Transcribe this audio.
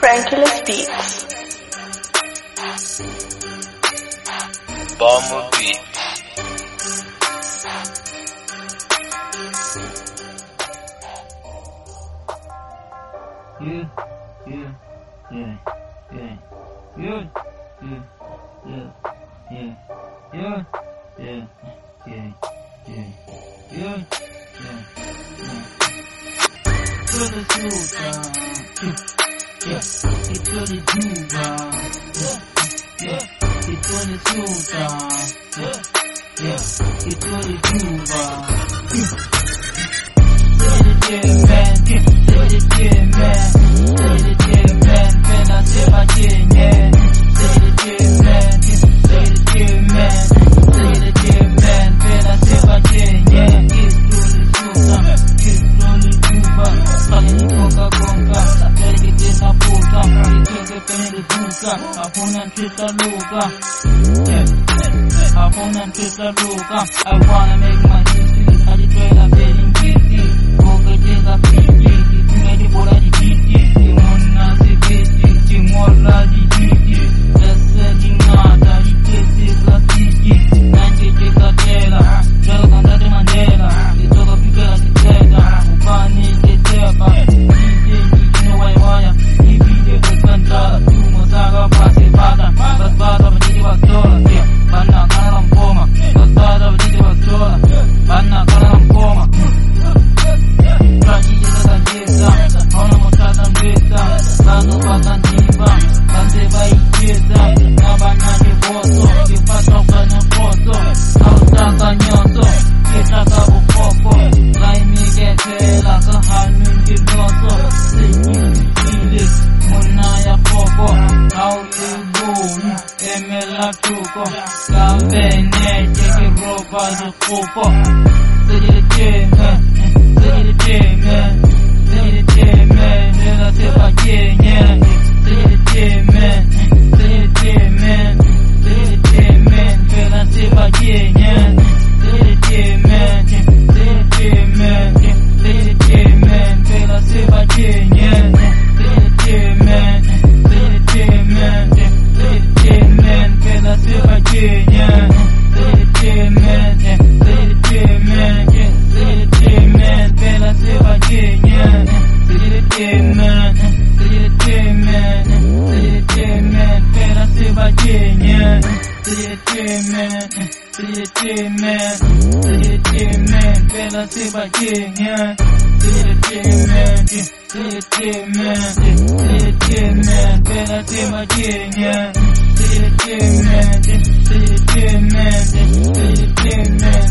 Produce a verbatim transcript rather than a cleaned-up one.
Franklin Beats. Bomber Beats. Yeah, yeah, yeah, yeah, yeah, yeah, yeah, yeah, yeah, yeah, yeah, yeah, yeah, yeah, yeah. To the sultan, yeah, it's to the Juba, yeah, it's to the sultan, yeah, yeah, it's to the Juba, to the J man, to the J man, to the J man, when I say my J man, to the J man, to the J man, to the J man, when I say my J man, it's to the sultan, it's to the Juba, kali konka konka, dari kita na puta, kita kena dibuka, aku nanti terluka, aku nanti terluka, I wanna make my history, I declare I'm feeling guilty, koka jega piti, tunga di bola di piti, dimana si piti, cimola di piti, rasa di mata, di piti la tiki, nanti jega tela, jaga kanda di Mandela, ditoka pika la kiteta, upani kiteba, dije jikino waiwaya, dipide kukanta, tumosaga pasi bata, bas bata bajidi waktola, bana kana lampoma, bas bata bajidi waktola, bana kana lampoma, Raji jega jeza, ona motata mbeza, bano bata niba, bante bai jeza, nabana de boso, kipata ukana foto, kautaka nyoto, kitaka bukoko, laimi getela, kahanu njinoso, sinyili, muna ya koko, kauli boom, emela tuko, kambene, jeki roba de kuko, sejiri jeme, sejiri jeme, sejiri jeme, nela sepa jenye, sejiri jeme, sejiri jeme, sejiri jeme, nela sepa jenye, sejiri jeme, sejiri jeme, sejiri jeme, nela sepa jenye, sejiri jeme, sejiri jeme, sejiri jeme, nela sepa jenye, sejiri jeme, sejiri jeme, sejiri jeme, nela sepa jenye, sejiri jeme, sejiri jeme, sejiri jeme, nela sepa jenye, sejiri jeme, sejiri jeme, sejiri jeme, nela sepa jenye, sejiri jeme, sejiri jeme, sejiri jeme, nela sepa jenye, sejiri jeme, sejiri jeme, sejiri jeme,